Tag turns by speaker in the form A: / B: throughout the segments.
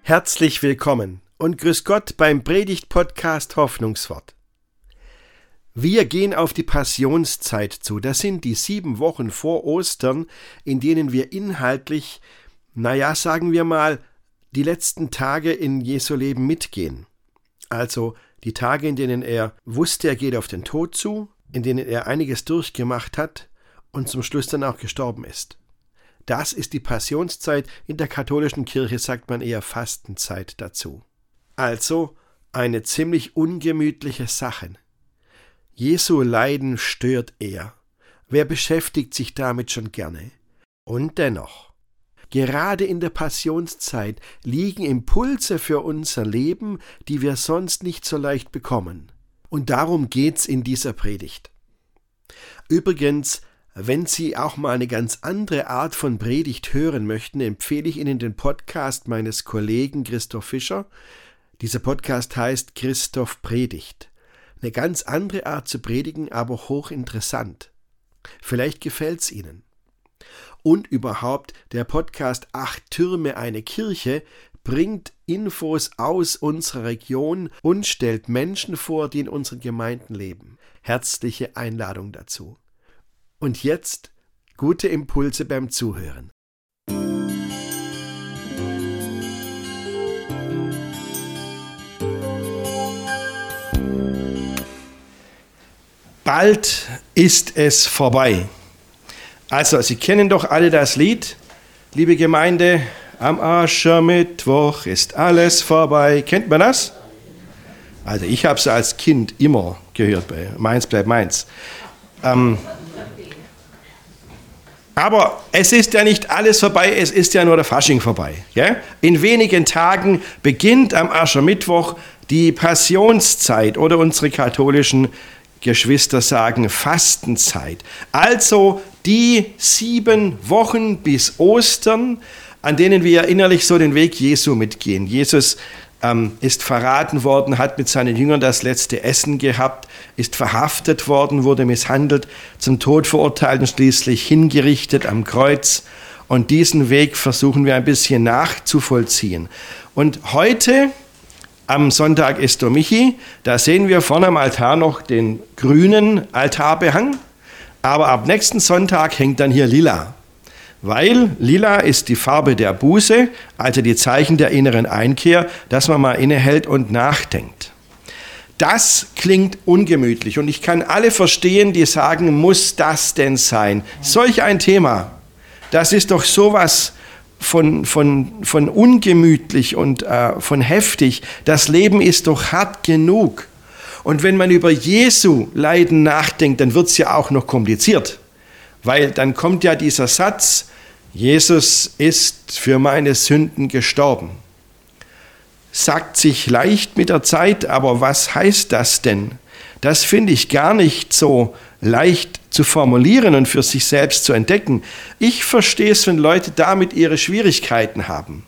A: Herzlich willkommen und grüß Gott beim Predigt-Podcast Hoffnungswort. Wir gehen auf die Passionszeit zu. Das sind die 7 Wochen vor Ostern, in denen wir inhaltlich, sagen wir mal, die letzten Tage in Jesu Leben mitgehen. Also die Tage, in denen er wusste, er geht auf den Tod zu, in denen er einiges durchgemacht hat und zum Schluss dann auch gestorben ist. Das ist die Passionszeit. In der katholischen Kirche sagt man eher Fastenzeit dazu. Also eine ziemlich ungemütliche Sache. Jesu Leiden stört er. Wer beschäftigt sich damit schon gerne? Und dennoch, gerade in der Passionszeit liegen Impulse für unser Leben, die wir sonst nicht so leicht bekommen. Und darum geht's in dieser Predigt. Übrigens, wenn Sie auch mal eine ganz andere Art von Predigt hören möchten, empfehle ich Ihnen den Podcast meines Kollegen Christoph Fischer. Dieser Podcast heißt Christoph Predigt. Eine ganz andere Art zu predigen, aber hochinteressant. Vielleicht gefällt's Ihnen. Und überhaupt, der Podcast 8 Türme eine Kirche bringt Infos aus unserer Region und stellt Menschen vor, die in unseren Gemeinden leben. Herzliche Einladung dazu. Und jetzt gute Impulse beim Zuhören. Bald ist es vorbei. Also, Sie kennen doch alle das Lied, liebe Gemeinde, am Aschermittwoch ist alles vorbei. Kennt man das? Also, ich habe es als Kind immer gehört, bei Meins bleibt meins. Aber es ist ja nicht alles vorbei, es ist ja nur der Fasching vorbei. Ja? In wenigen Tagen beginnt am Aschermittwoch die Passionszeit oder unsere katholischen Geschwister sagen Fastenzeit. Also die 7 Wochen bis Ostern, an denen wir innerlich so den Weg Jesu mitgehen. Jesus ist verraten worden, hat mit seinen Jüngern das letzte Essen gehabt, ist verhaftet worden, wurde misshandelt, zum Tod verurteilt und schließlich hingerichtet am Kreuz. Und diesen Weg versuchen wir ein bisschen nachzuvollziehen. Und heute, am Sonntag ist Michi, da sehen wir vorne am Altar noch den grünen Altarbehang, aber ab nächsten Sonntag hängt dann hier lila. Weil lila ist die Farbe der Buße, also die Zeichen der inneren Einkehr, dass man mal innehält und nachdenkt. Das klingt ungemütlich und ich kann alle verstehen, die sagen, muss das denn sein? Solch ein Thema, das ist doch sowas von ungemütlich und von heftig. Das Leben ist doch hart genug. Und wenn man über Jesu Leiden nachdenkt, dann wird es ja auch noch kompliziert. Weil dann kommt ja dieser Satz, Jesus ist für meine Sünden gestorben. Sagt sich leicht mit der Zeit, aber was heißt das denn? Das finde ich gar nicht so leicht zu formulieren und für sich selbst zu entdecken. Ich verstehe es, wenn Leute damit ihre Schwierigkeiten haben.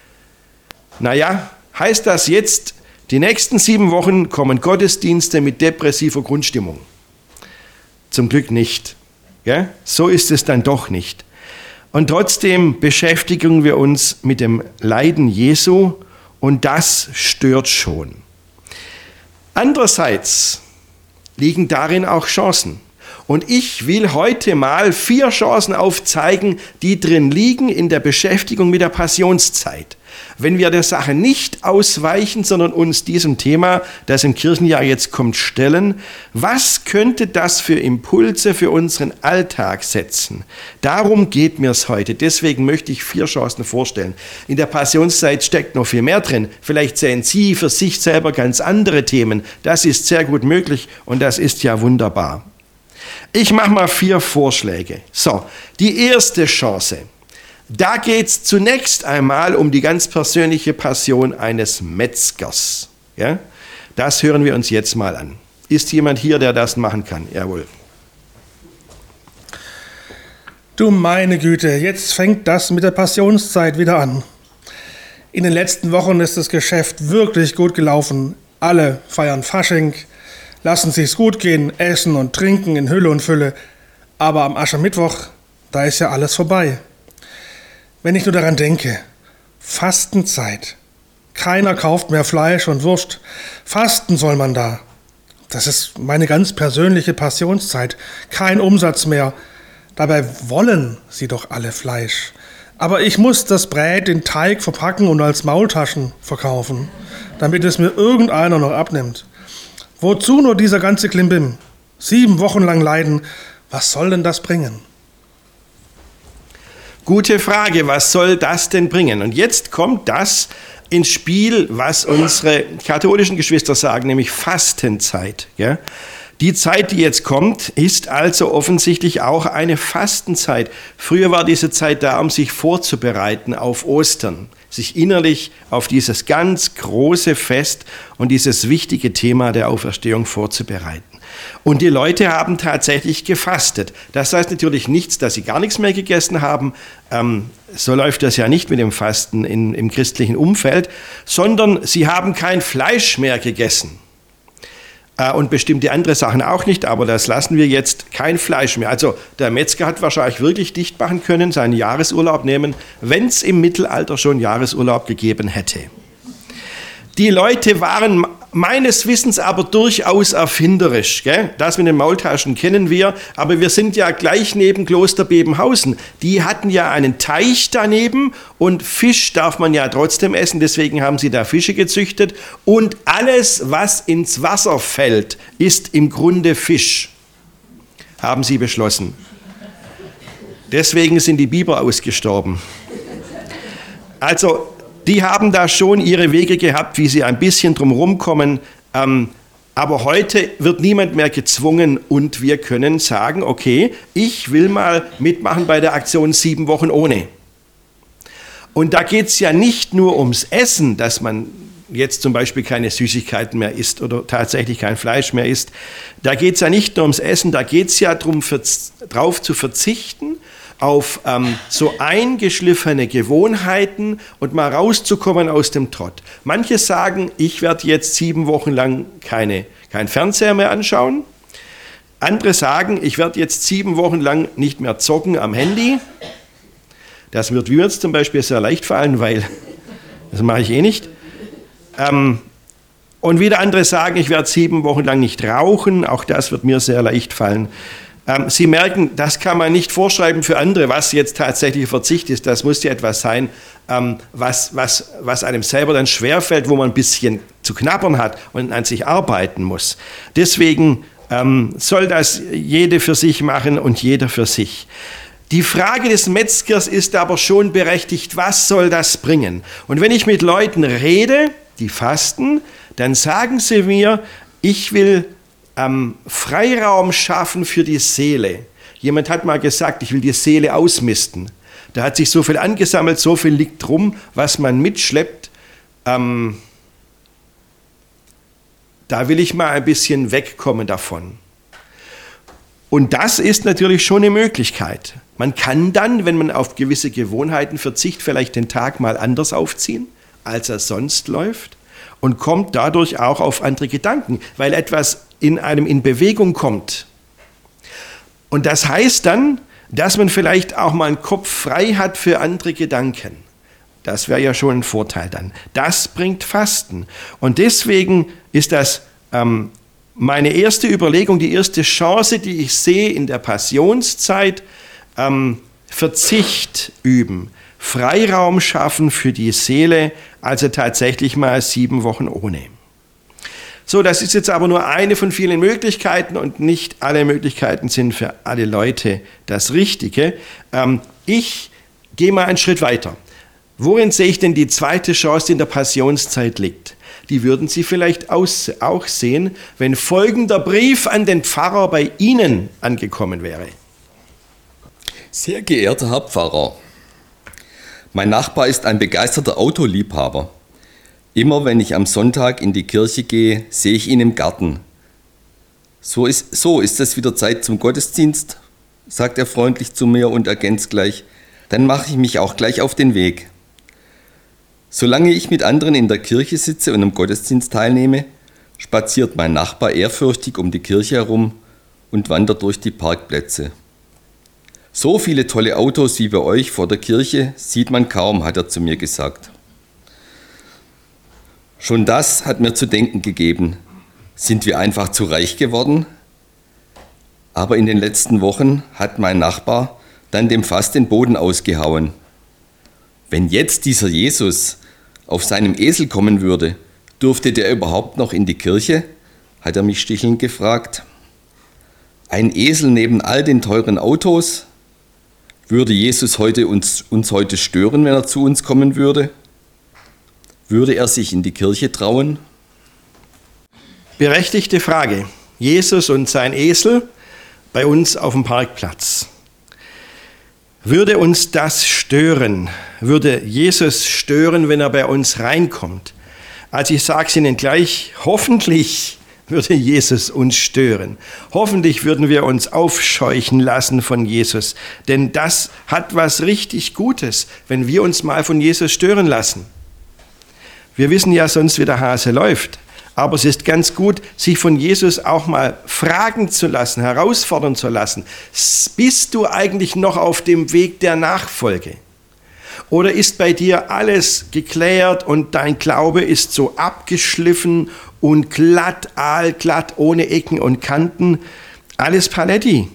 A: Heißt das jetzt, die nächsten 7 Wochen kommen Gottesdienste mit depressiver Grundstimmung? Zum Glück nicht. Ja? So ist es dann doch nicht. Und trotzdem beschäftigen wir uns mit dem Leiden Jesu und das stört schon. Andererseits liegen darin auch Chancen. Und ich will heute mal 4 Chancen aufzeigen, die drin liegen in der Beschäftigung mit der Passionszeit. Wenn wir der Sache nicht ausweichen, sondern uns diesem Thema, das im Kirchenjahr jetzt kommt, stellen, was könnte das für Impulse für unseren Alltag setzen? Darum geht mir es heute. Deswegen möchte ich 4 Chancen vorstellen. In der Passionszeit steckt noch viel mehr drin. Vielleicht sehen Sie für sich selber ganz andere Themen. Das ist sehr gut möglich und das ist ja wunderbar. Ich mache mal 4 Vorschläge. So, die erste Chance. Da geht es zunächst einmal um die ganz persönliche Passion eines Metzgers. Ja? Das hören wir uns jetzt mal an. Ist jemand hier, der das machen kann? Jawohl.
B: Du meine Güte, jetzt fängt das mit der Passionszeit wieder an. In den letzten Wochen ist das Geschäft wirklich gut gelaufen. Alle feiern Fasching, lassen sich's gut gehen, essen und trinken in Hülle und Fülle. Aber am Aschermittwoch, da ist ja alles vorbei. Wenn ich nur daran denke, Fastenzeit, Keiner kauft mehr Fleisch und Wurst. Fasten soll man da. Das ist meine ganz persönliche Passionszeit. Kein Umsatz mehr. Dabei wollen sie doch alle Fleisch. Aber ich muss das Brät in Teig verpacken und als Maultaschen verkaufen, damit es mir irgendeiner noch abnimmt. Wozu nur dieser ganze Klimbim? 7 Wochen lang leiden. Was soll denn das bringen?
A: Gute Frage, was soll das denn bringen? Und jetzt kommt das ins Spiel, was unsere katholischen Geschwister sagen, nämlich Fastenzeit. Ja? Die Zeit, die jetzt kommt, ist also offensichtlich auch eine Fastenzeit. Früher war diese Zeit da, um sich vorzubereiten auf Ostern, sich innerlich auf dieses ganz große Fest und dieses wichtige Thema der Auferstehung vorzubereiten. Und die Leute haben tatsächlich gefastet. Das heißt natürlich nichts, dass sie gar nichts mehr gegessen haben. So läuft das ja nicht mit dem Fasten im christlichen Umfeld, sondern sie haben kein Fleisch mehr gegessen. Und bestimmte andere Sachen auch nicht, aber das lassen wir jetzt, kein Fleisch mehr. Also der Metzger hat wahrscheinlich wirklich dicht machen können, seinen Jahresurlaub nehmen, wenn es im Mittelalter schon Jahresurlaub gegeben hätte. Die Leute waren meines Wissens aber durchaus erfinderisch. Gell? Das mit den Maultaschen kennen wir, aber wir sind ja gleich neben Kloster Bebenhausen. Die hatten ja einen Teich daneben und Fisch darf man ja trotzdem essen, deswegen haben sie da Fische gezüchtet. Und alles, was ins Wasser fällt, ist im Grunde Fisch, haben sie beschlossen. Deswegen sind die Biber ausgestorben. Also, die haben da schon ihre Wege gehabt, wie sie ein bisschen drumherum kommen. Aber heute wird niemand mehr gezwungen und wir können sagen, okay, ich will mal mitmachen bei der Aktion 7 Wochen ohne. Und da geht es ja nicht nur ums Essen, dass man jetzt zum Beispiel keine Süßigkeiten mehr isst oder tatsächlich kein Fleisch mehr isst. Da geht es ja nicht nur ums Essen, da geht es ja darum, drauf zu verzichten, auf so eingeschliffene Gewohnheiten und mal rauszukommen aus dem Trott. Manche sagen, ich werde jetzt 7 Wochen lang kein Fernseher mehr anschauen. Andere sagen, ich werde jetzt 7 Wochen lang nicht mehr zocken am Handy. Das wird mir jetzt zum Beispiel sehr leicht fallen, weil das mache ich eh nicht. Und wieder andere sagen, ich werde 7 Wochen lang nicht rauchen. Auch das wird mir sehr leicht fallen. Sie merken, das kann man nicht vorschreiben für andere, was jetzt tatsächlich Verzicht ist. Das muss ja etwas sein, was einem selber dann schwerfällt, wo man ein bisschen zu knabbern hat und an sich arbeiten muss. Deswegen soll das jede für sich machen und jeder für sich. Die Frage des Metzgers ist aber schon berechtigt, was soll das bringen? Und wenn ich mit Leuten rede, die fasten, dann sagen sie mir, ich will Freiraum schaffen für die Seele. Jemand hat mal gesagt, ich will die Seele ausmisten. Da hat sich so viel angesammelt, so viel liegt rum, was man mitschleppt. Da will ich mal ein bisschen wegkommen davon. Und das ist natürlich schon eine Möglichkeit. Man kann dann, wenn man auf gewisse Gewohnheiten verzichtet, vielleicht den Tag mal anders aufziehen, als er sonst läuft und kommt dadurch auch auf andere Gedanken, weil etwas in einem in Bewegung kommt. Und das heißt dann, dass man vielleicht auch mal einen Kopf frei hat für andere Gedanken. Das wäre ja schon ein Vorteil dann. Das bringt Fasten. Und deswegen ist das meine erste Überlegung, die erste Chance, die ich sehe in der Passionszeit, Verzicht üben, Freiraum schaffen für die Seele, also tatsächlich mal 7 Wochen ohne. So, das ist jetzt aber nur eine von vielen Möglichkeiten und nicht alle Möglichkeiten sind für alle Leute das Richtige. Ich gehe mal einen Schritt weiter. Worin sehe ich denn die zweite Chance, die in der Passionszeit liegt? Die würden Sie vielleicht auch sehen, wenn folgender Brief an den Pfarrer bei Ihnen angekommen wäre.
C: Sehr geehrter Herr Pfarrer, mein Nachbar ist ein begeisterter Autoliebhaber. Immer wenn ich am Sonntag in die Kirche gehe, sehe ich ihn im Garten. So ist es wieder Zeit zum Gottesdienst, sagt er freundlich zu mir und ergänzt gleich, dann mache ich mich auch gleich auf den Weg. Solange ich mit anderen in der Kirche sitze und am Gottesdienst teilnehme, spaziert mein Nachbar ehrfürchtig um die Kirche herum und wandert durch die Parkplätze. So viele tolle Autos wie bei euch vor der Kirche sieht man kaum, hat er zu mir gesagt. Schon das hat mir zu denken gegeben. Sind wir einfach zu reich geworden? Aber in den letzten Wochen hat mein Nachbar dann dem Fass den Boden ausgehauen. Wenn jetzt dieser Jesus auf seinem Esel kommen würde, dürfte der überhaupt noch in die Kirche? Hat er mich stichelnd gefragt. Ein Esel neben all den teuren Autos? Würde Jesus uns heute stören, wenn er zu uns kommen würde? Würde er sich in die Kirche trauen?
A: Berechtigte Frage. Jesus und sein Esel bei uns auf dem Parkplatz. Würde uns das stören? Würde Jesus stören, wenn er bei uns reinkommt? Also ich sage es Ihnen gleich, hoffentlich würde Jesus uns stören. Hoffentlich würden wir uns aufscheuchen lassen von Jesus. Denn das hat was richtig Gutes, wenn wir uns mal von Jesus stören lassen. Wir wissen ja sonst, wie der Hase läuft. Aber es ist ganz gut, sich von Jesus auch mal fragen zu lassen, herausfordern zu lassen. Bist du eigentlich noch auf dem Weg der Nachfolge? Oder ist bei dir alles geklärt und dein Glaube ist so abgeschliffen und glatt, aalglatt, ohne Ecken und Kanten? Alles Paletti.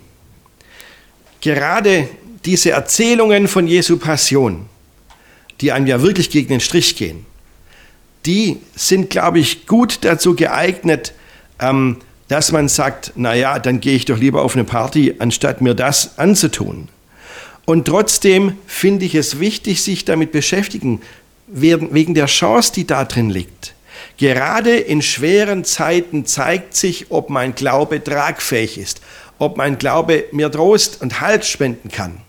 A: Gerade diese Erzählungen von Jesu Passion, die einem ja wirklich gegen den Strich gehen, die sind, glaube ich, gut dazu geeignet, dass man sagt, naja, dann gehe ich doch lieber auf eine Party, anstatt mir das anzutun. Und trotzdem finde ich es wichtig, sich damit beschäftigen, wegen der Chance, die da drin liegt. Gerade in schweren Zeiten zeigt sich, ob mein Glaube tragfähig ist, ob mein Glaube mir Trost und Halt spenden kann.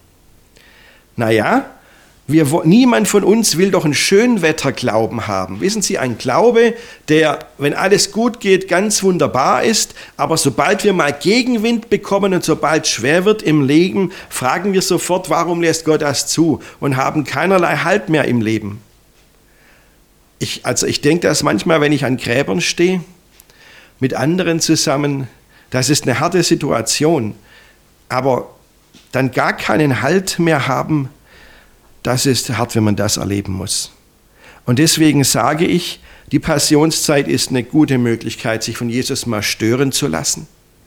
A: Naja, niemand von uns will doch einen Schönwetterglauben haben. Wissen Sie, ein Glaube, der, wenn alles gut geht, ganz wunderbar ist, aber sobald wir mal Gegenwind bekommen und sobald es schwer wird im Leben, fragen wir sofort, warum lässt Gott das zu und haben keinerlei Halt mehr im Leben. Ich denke das manchmal, wenn ich an Gräbern stehe, mit anderen zusammen, das ist eine harte Situation, aber dann gar keinen Halt mehr haben, das ist hart, wenn man das erleben muss. Und deswegen sage ich, die Passionszeit ist eine gute Möglichkeit, sich von Jesus mal stören zu lassen.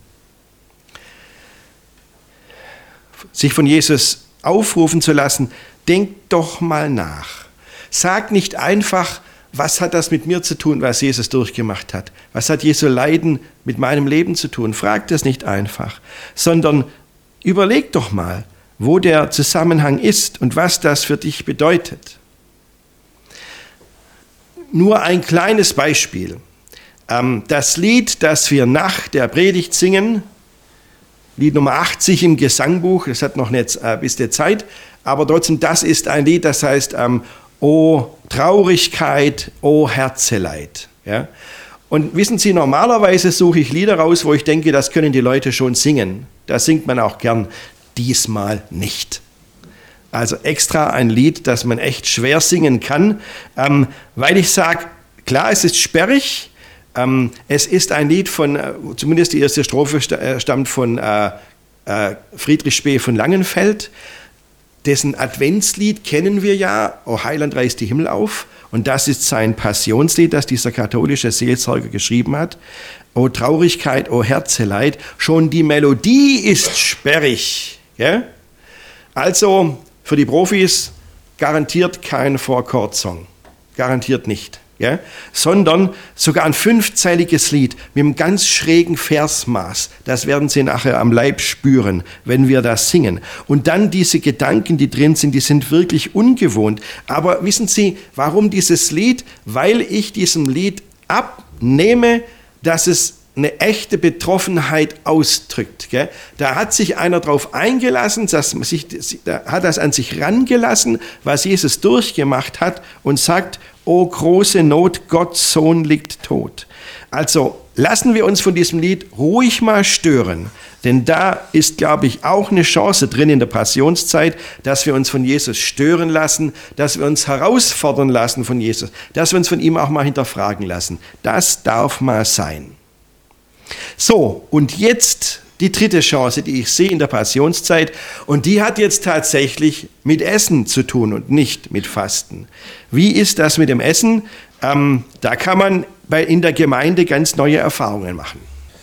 A: Sich von Jesus aufrufen zu lassen, denk doch mal nach. Sag nicht einfach, was hat das mit mir zu tun, was Jesus durchgemacht hat? Was hat Jesu Leiden mit meinem Leben zu tun? Frag das nicht einfach, sondern überleg doch mal, wo der Zusammenhang ist und was das für dich bedeutet. Nur ein kleines Beispiel. Das Lied, das wir nach der Predigt singen, Lied Nummer 80 im Gesangbuch, das hat noch nicht bis der Zeit, aber trotzdem, das ist ein Lied, das heißt, O Traurigkeit, o Herzeleid. Ja? Und wissen Sie, normalerweise suche ich Lieder raus, wo ich denke, das können die Leute schon singen. Da singt man auch gern. Diesmal nicht. Also extra ein Lied, das man echt schwer singen kann, weil ich sage, klar, es ist sperrig, es ist ein Lied von, zumindest die erste Strophe stammt von Friedrich Spee von Langenfeld, dessen Adventslied kennen wir ja, O Heiland reißt die Himmel auf, und das ist sein Passionslied, das dieser katholische Seelsorger geschrieben hat. O Traurigkeit, o Herzeleid, schon die Melodie ist sperrig. Ja? Also für die Profis garantiert kein Four-Chord-Song, garantiert nicht. Ja? Sondern sogar ein 5-zeiliges Lied mit einem ganz schrägen Versmaß. Das werden Sie nachher am Leib spüren, wenn wir das singen. Und dann diese Gedanken, die drin sind, die sind wirklich ungewohnt. Aber wissen Sie, warum dieses Lied? Weil ich diesem Lied abnehme, dass es eine echte Betroffenheit ausdrückt. Gell? Da hat sich einer drauf eingelassen, hat das an sich rangelassen, was Jesus durchgemacht hat und sagt, o große Not, Gottes Sohn liegt tot. Also lassen wir uns von diesem Lied ruhig mal stören, denn da ist, glaube ich, auch eine Chance drin in der Passionszeit, dass wir uns von Jesus stören lassen, dass wir uns herausfordern lassen von Jesus, dass wir uns von ihm auch mal hinterfragen lassen. Das darf mal sein. So, und jetzt die dritte Chance, die ich sehe in der Passionszeit, und die hat jetzt tatsächlich mit Essen zu tun und nicht mit Fasten. Wie ist das mit dem Essen? Da kann man in der Gemeinde ganz neue Erfahrungen machen.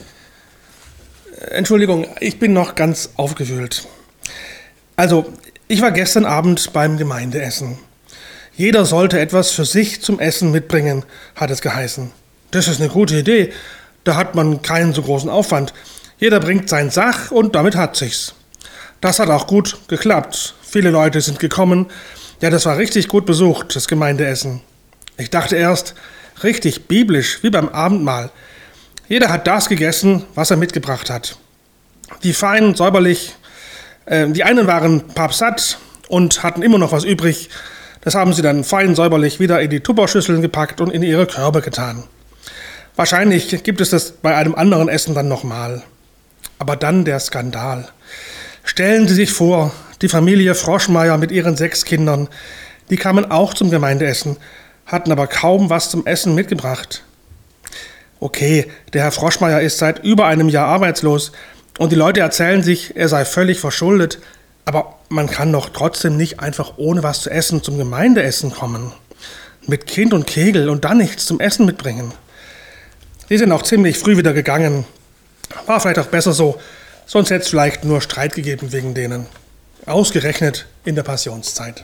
B: Entschuldigung, ich bin noch ganz aufgewühlt. Also, ich war gestern Abend beim Gemeindeessen. Jeder sollte etwas für sich zum Essen mitbringen, hat es geheißen. Das ist eine gute Idee. Da hat man keinen so großen Aufwand. Jeder bringt sein Sach und damit hat sich's. Das hat auch gut geklappt. Viele Leute sind gekommen. Ja, das war richtig gut besucht, das Gemeindeessen. Ich dachte erst, richtig biblisch, wie beim Abendmahl. Jeder hat das gegessen, was er mitgebracht hat. Die fein säuberlich, die einen waren pappsatt und hatten immer noch was übrig. Das haben sie dann fein säuberlich wieder in die Tupperschüsseln gepackt und in ihre Körbe getan. Wahrscheinlich gibt es das bei einem anderen Essen dann nochmal. Aber dann der Skandal. Stellen Sie sich vor, die Familie Froschmeier mit ihren 6 Kindern, die kamen auch zum Gemeindeessen, hatten aber kaum was zum Essen mitgebracht. Okay, der Herr Froschmeier ist seit über einem Jahr arbeitslos und die Leute erzählen sich, er sei völlig verschuldet, aber man kann doch trotzdem nicht einfach ohne was zu essen zum Gemeindeessen kommen. Mit Kind und Kegel und dann nichts zum Essen mitbringen. Sie sind auch ziemlich früh wieder gegangen. War vielleicht auch besser so, sonst hätte es vielleicht nur Streit gegeben wegen denen. Ausgerechnet in der Passionszeit.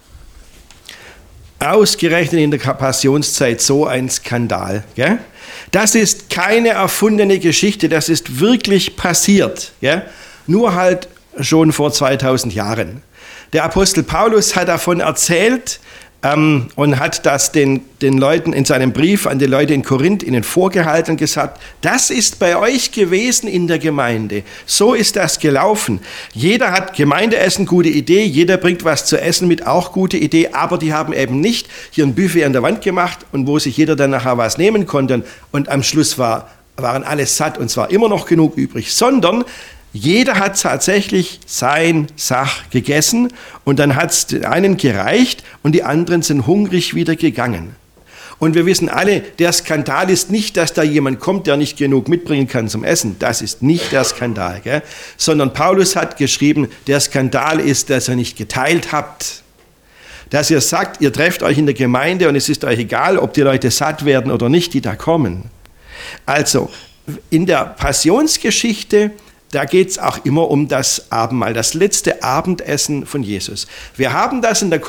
A: Ausgerechnet in der Passionszeit so ein Skandal. Gell? Das ist keine erfundene Geschichte, das ist wirklich passiert. Gell? Nur halt schon vor 2000 Jahren. Der Apostel Paulus hat davon erzählt und hat das den Leuten in seinem Brief an die Leute in Korinth ihnen vorgehalten und gesagt, das ist bei euch gewesen in der Gemeinde. So ist das gelaufen. Jeder hat Gemeindeessen, gute Idee, jeder bringt was zu essen mit, auch gute Idee, aber die haben eben nicht hier ein Buffet an der Wand gemacht und wo sich jeder dann nachher was nehmen konnte und am Schluss waren alle satt und zwar immer noch genug übrig, sondern jeder hat tatsächlich sein Sach gegessen und dann hat es den einen gereicht und die anderen sind hungrig wieder gegangen. Und wir wissen alle, der Skandal ist nicht, dass da jemand kommt, der nicht genug mitbringen kann zum Essen. Das ist nicht der Skandal, gell? Sondern Paulus hat geschrieben, der Skandal ist, dass ihr nicht geteilt habt. Dass ihr sagt, ihr trefft euch in der Gemeinde und es ist euch egal, ob die Leute satt werden oder nicht, die da kommen. Also, in der Passionsgeschichte, da geht es auch immer um das Abendmahl, das letzte Abendessen von Jesus. Wir haben das in der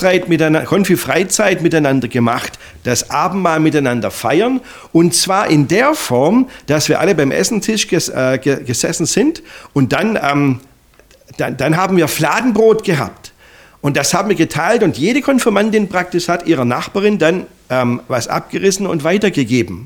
A: Konfi-Freizeit miteinander gemacht, das Abendmahl miteinander feiern. Und zwar in der Form, dass wir alle beim Essentisch gesessen sind und dann haben wir Fladenbrot gehabt. Und das haben wir geteilt und jede Konfirmandin praktisch hat ihrer Nachbarin dann was abgerissen und weitergegeben.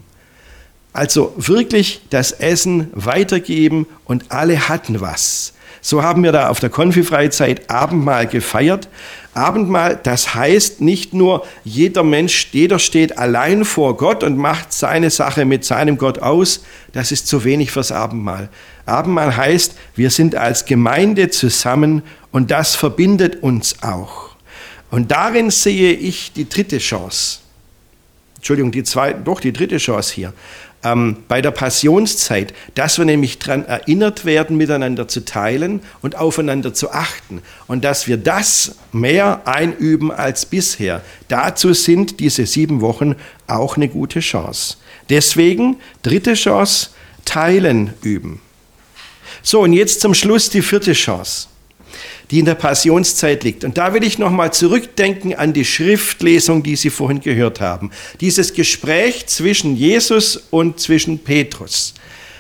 A: Also wirklich das Essen weitergeben und alle hatten was. So haben wir da auf der Konfi-Freizeit Abendmahl gefeiert. Abendmahl, das heißt nicht nur, jeder steht allein vor Gott und macht seine Sache mit seinem Gott aus. Das ist zu wenig fürs Abendmahl. Abendmahl heißt, wir sind als Gemeinde zusammen und das verbindet uns auch. Und darin sehe ich die dritte Chance. Entschuldigung, die dritte Chance hier. Bei der Passionszeit, dass wir nämlich daran erinnert werden, miteinander zu teilen und aufeinander zu achten und dass wir das mehr einüben als bisher. Dazu sind diese 7 Wochen auch eine gute Chance. Deswegen, dritte Chance, teilen üben. So, und jetzt zum Schluss die 4. Chance, die in der Passionszeit liegt. Und da will ich nochmal zurückdenken an die Schriftlesung, die Sie vorhin gehört haben. Dieses Gespräch zwischen Jesus und zwischen Petrus.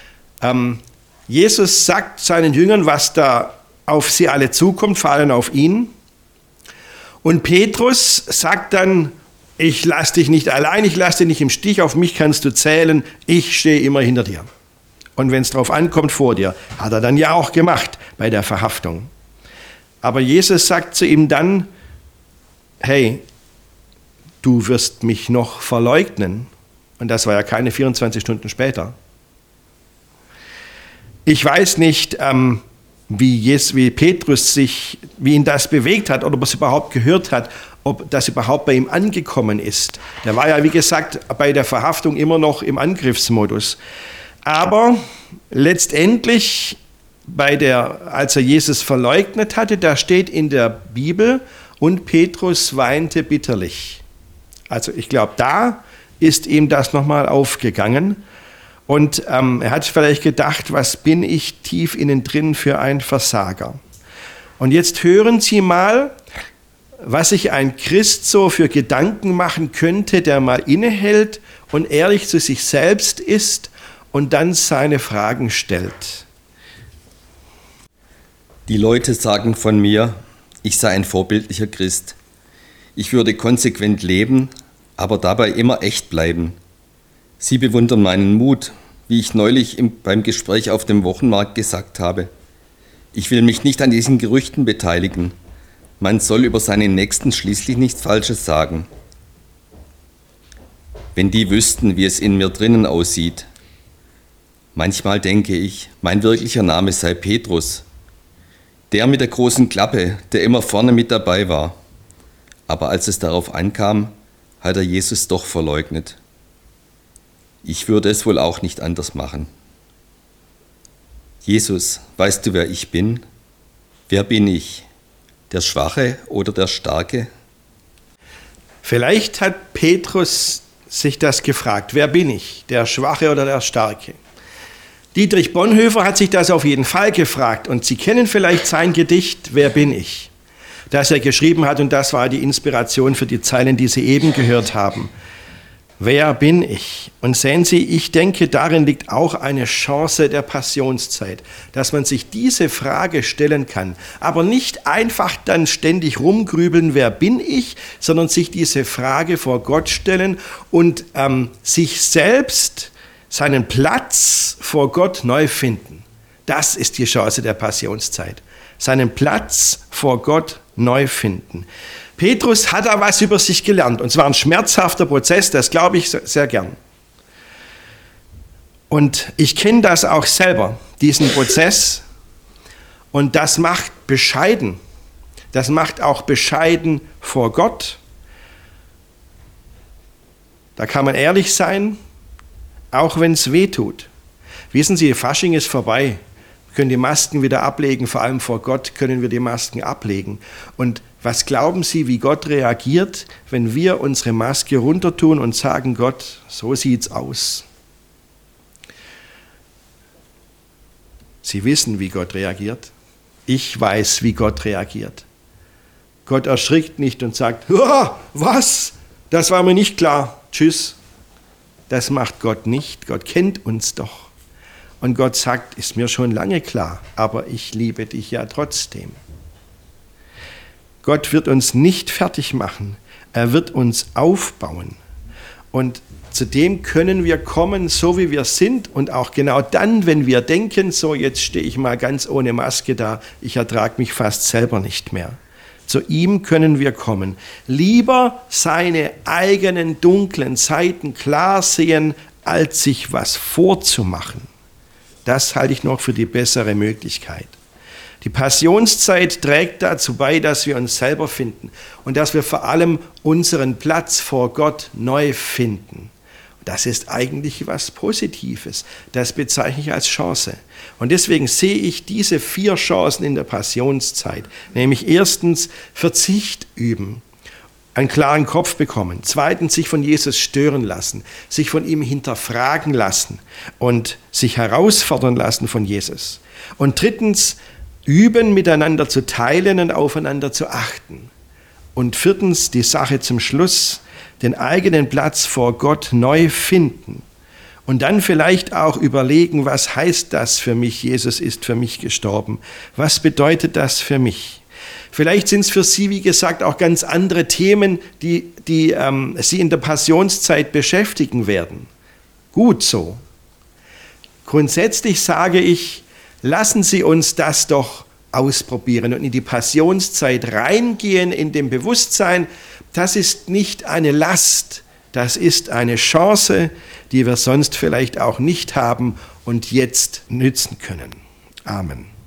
A: Jesus sagt seinen Jüngern, was da auf sie alle zukommt, vor allem auf ihn. Und Petrus sagt dann, ich lasse dich nicht allein, ich lasse dich nicht im Stich, auf mich kannst du zählen, ich stehe immer hinter dir. Und wenn es drauf ankommt, vor dir. Hat er dann ja auch gemacht bei der Verhaftung. Aber Jesus sagt zu ihm dann, hey, du wirst mich noch verleugnen. Und das war ja keine 24 Stunden später. Ich weiß nicht, wie Petrus wie ihn das bewegt hat oder ob er es überhaupt gehört hat, ob das überhaupt bei ihm angekommen ist. Der war ja, wie gesagt, bei der Verhaftung immer noch im Angriffsmodus. Aber letztendlich, als er Jesus verleugnet hatte, da steht in der Bibel, und Petrus weinte bitterlich. Also ich glaube, da ist ihm das nochmal aufgegangen. Und er hat vielleicht gedacht, was bin ich tief innen drin für ein Versager. Und jetzt hören Sie mal, was sich ein Christ so für Gedanken machen könnte, der mal innehält und ehrlich zu sich selbst ist und dann seine Fragen stellt.
C: Die Leute sagen von mir, ich sei ein vorbildlicher Christ. Ich würde konsequent leben, aber dabei immer echt bleiben. Sie bewundern meinen Mut, wie ich neulich beim Gespräch auf dem Wochenmarkt gesagt habe. Ich will mich nicht an diesen Gerüchten beteiligen. Man soll über seinen Nächsten schließlich nichts Falsches sagen. Wenn die wüssten, wie es in mir drinnen aussieht. Manchmal denke ich, mein wirklicher Name sei Petrus. Der mit der großen Klappe, der immer vorne mit dabei war. Aber als es darauf ankam, hat er Jesus doch verleugnet. Ich würde es wohl auch nicht anders machen. Jesus, weißt du, wer ich bin? Wer bin ich? Der Schwache oder der Starke?
A: Vielleicht hat Petrus sich das gefragt. Wer bin ich? Der Schwache oder der Starke? Dietrich Bonhoeffer hat sich das auf jeden Fall gefragt. Und Sie kennen vielleicht sein Gedicht, Wer bin ich? Das er geschrieben hat, und das war die Inspiration für die Zeilen, die Sie eben gehört haben. Wer bin ich? Und sehen Sie, ich denke, darin liegt auch eine Chance der Passionszeit, dass man sich diese Frage stellen kann, aber nicht einfach dann ständig rumgrübeln, wer bin ich, sondern sich diese Frage vor Gott stellen und sich selbst seinen Platz vor Gott neu finden. Das ist die Chance der Passionszeit. Seinen Platz vor Gott neu finden. Petrus hat da was über sich gelernt, und zwar ein schmerzhafter Prozess, das glaube ich sehr gern. Und ich kenne das auch selber, diesen Prozess, und das macht bescheiden. Das macht auch bescheiden vor Gott. Da kann man ehrlich sein, auch wenn es weh tut. Wissen Sie, Fasching ist vorbei. Wir können die Masken wieder ablegen, vor allem vor Gott können wir die Masken ablegen. Und was glauben Sie, wie Gott reagiert, wenn wir unsere Maske runtertun und sagen, Gott, so sieht's aus? Sie wissen, wie Gott reagiert. Ich weiß, wie Gott reagiert. Gott erschrickt nicht und sagt, was? Das war mir nicht klar. Tschüss. Das macht Gott nicht. Gott kennt uns doch. Und Gott sagt, ist mir schon lange klar, aber ich liebe dich ja trotzdem. Gott wird uns nicht fertig machen. Er wird uns aufbauen. Und zu dem können wir kommen, so wie wir sind. Und auch genau dann, wenn wir denken, so jetzt stehe ich mal ganz ohne Maske da, ich ertrage mich fast selber nicht mehr. Zu ihm können wir kommen. Lieber seine eigenen dunklen Seiten klar sehen, als sich was vorzumachen. Das halte ich noch für die bessere Möglichkeit. Die Passionszeit trägt dazu bei, dass wir uns selber finden und dass wir vor allem unseren Platz vor Gott neu finden. Das ist eigentlich was Positives. Das bezeichne ich als Chance. Und deswegen sehe ich diese 4 Chancen in der Passionszeit. Nämlich erstens Verzicht üben, einen klaren Kopf bekommen. Zweitens sich von Jesus stören lassen, sich von ihm hinterfragen lassen und sich herausfordern lassen von Jesus. Und drittens üben, miteinander zu teilen und aufeinander zu achten. Und viertens die Sache zum Schluss, den eigenen Platz vor Gott neu finden und dann vielleicht auch überlegen, was heißt das für mich? Jesus ist für mich gestorben. Was bedeutet das für mich? Vielleicht sind es für Sie, wie gesagt, auch ganz andere Themen, die Sie in der Passionszeit beschäftigen werden. Gut so. Grundsätzlich sage ich, lassen Sie uns das doch ausprobieren und in die Passionszeit reingehen in dem Bewusstsein, das ist nicht eine Last, das ist eine Chance, die wir sonst vielleicht auch nicht haben und jetzt nützen können. Amen.